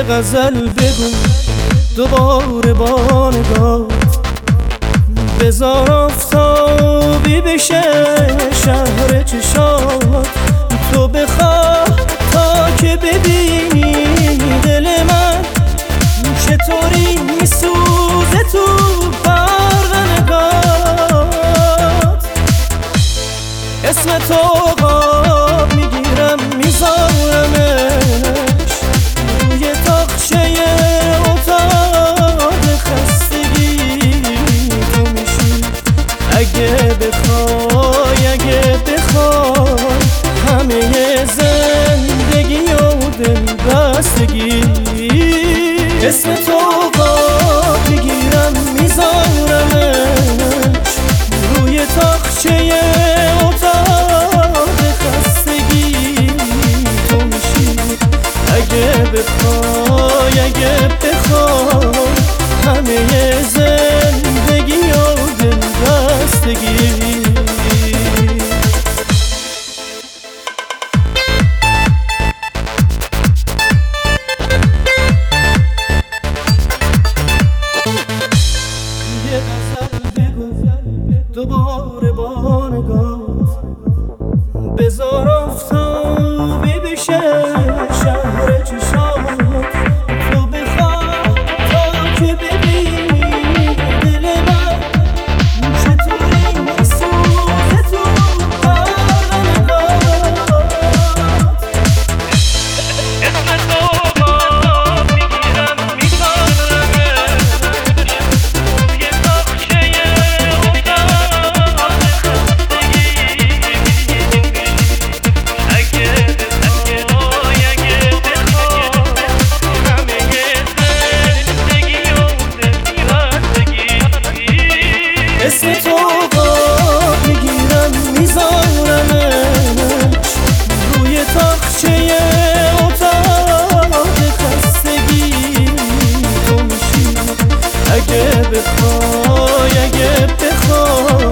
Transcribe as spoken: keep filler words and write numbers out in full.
یه غزل بگو دوباره با نگات، بذار آفتابی بشه شهر چشات. تو بخواه تا که ببینی دل من چطوری میسوزه تو برق نگات. اسم تو قاب میگیرم میذارمش روی تاقچه اتاق خستگی تو میشی. اگه بخوای اگه بخوای همه زندگی و دلبستگی، اسم تو قاب میگیرم میذارمش روی تاقچه اتاق خستگی تو میشی. اگه بخوای اگه بخوای همه زندگی و دلبستگی. دوباره با نگات، بذار آفتابی بشه شهر چشات. تو بخواه تا که ببینی دل من چطوری میسوزه تو برق نگات. اسم تو قاب میگیرم میذارمش روی تاقچه اسم تو قاب میگیرم میذارمش روی تاقچه اتاق خستگی تو میشی. اگه بخوای اگه بخوای